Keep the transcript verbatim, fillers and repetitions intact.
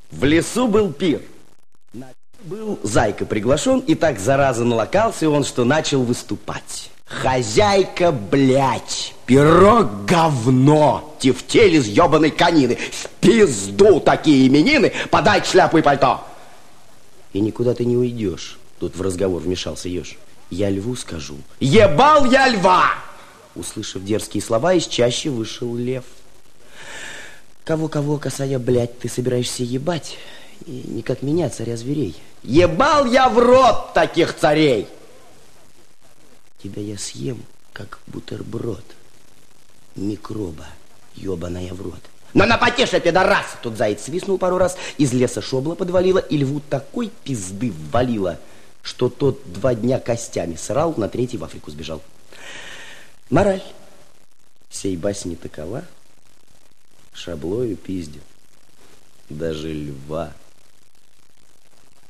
В лесу был пир. На пир был зайка приглашен, и так зараза налокался он, что начал выступать. Хозяйка, блядь, пирог говно, тефтель из ебаной конины, в пизду такие именины, подай шляпу и пальто. И никуда ты не уйдешь. Тут в разговор вмешался еж. Я льву скажу: ебал я льва! Услышав дерзкие слова, из чащи вышел лев. Кого-кого, косая, блядь, ты собираешься ебать? И не как меня, царя зверей. Ебал я в рот таких царей! Тебя я съем, как бутерброд. Микроба, ебаная в рот. Но на потеше, пидорас! Тут заяц свистнул пару раз, из леса шобла подвалила, и льву такой пизды ввалила, что тот два дня костями срал, на третий в Африку сбежал. Мораль сей басни такова: шаблою пиздит даже льва.